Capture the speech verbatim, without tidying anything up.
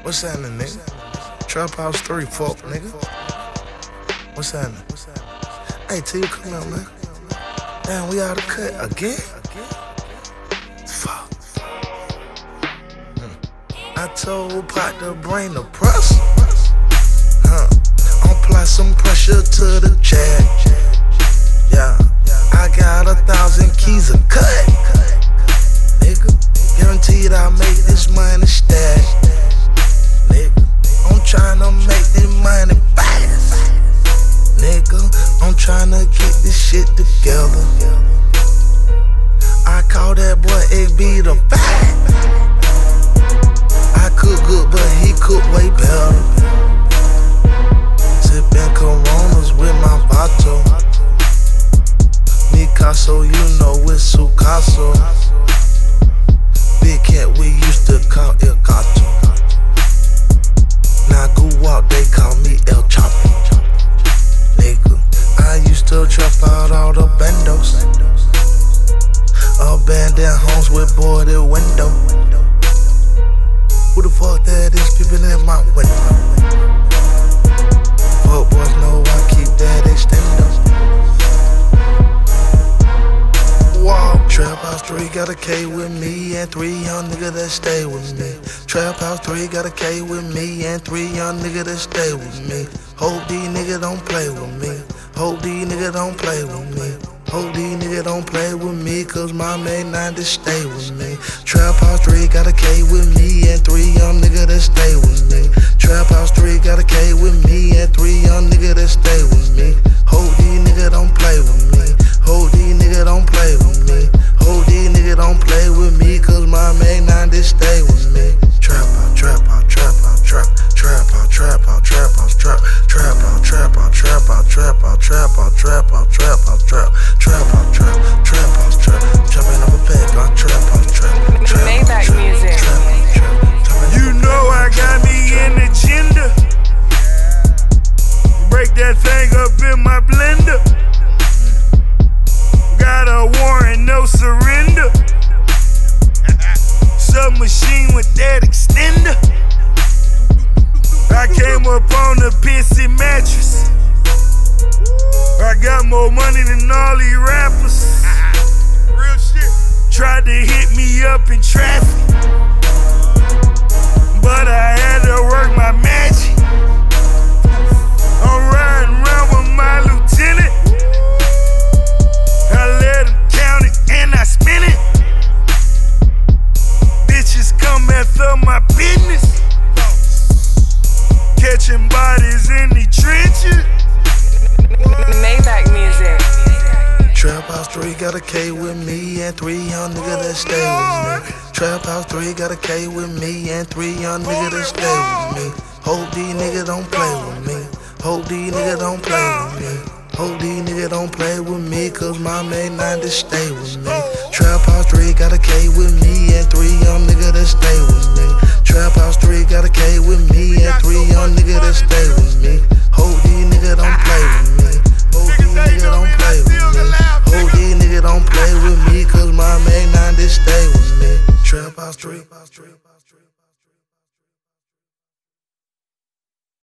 What's happening, nigga? Trap House three, fuck, nigga. What's happening? Hey, T, you come out, man. Damn, we out of cut again? Fuck. Hmm. I told Pot to bring the press. Huh. I'll apply some pressure to the chat. Yeah. I got a thousand keys of cut. Nigga, guaranteed I'll make this money stack. Nigga, I'm tryna make this money fast. Nigga, I'm tryna get this shit together. I call that boy A B the fat. I cook good, but he cook way better. Sippin' Coronas with my Vato. Picasso, you know it's Sucaso. Big cat we used to call El Gato. Now go walk, they call me El Chapo. Nigga, I used to trap out all the bandos. Abandoned homes with boarded window. Who the fuck that is peeping in my window? Fuck boys know I keep that extendo. Trap House three got a K with me and three young niggas that stay with me. Trap House three got a K with me and three young niggas that stay with me. Hope these niggas don't play with me. Hope these niggas don't play with me. Hope these niggas don't play with me, cause my main nine to stay with me. Trap House three got a K with me and three young niggas that stay with me. Trap House three got a K with me and three young niggas that stay with me. Hope these niggas don't play with me. Hope these niggas don't play with me. Hope these niggas don't play with me, cause my main nine to stay with me. Trap out, trap out, trap out, trap, trap out, trap out, trap out, trap, trap out, trap out, trap out, trap out, trap out, trap out, trap out, trap, trap out, trap, trap out, trap, trapping up a peg, I trap out, trap, trap, Maybach music. You know I got me an agenda. Break that thing up in my blender. Got a warrant, no surrender. Submachine with that extender. I came up on a pissy mattress. I got more money than all these rappers. Real shit. Tried to hit me up in traffic, but I had to work my magic. I'm riding around with my lieutenant. I let him count it and I spin it. Bitches come after my business. Catching bodies in the trenches. Maybach music. Trap House three got a K with me and three young niggas that stay with me. Trap House three got a K with me and three young niggas that stay with me. Hope these niggas don't play with me. Hope these niggas don't play with me. Hope these niggas don't play with me, cause my main nine to stay with me. Trap House three got a K with me and three young niggas that stay with me. Trap House three got a K with me and three young niggas that stay with me. Hope these niggas don't play with me.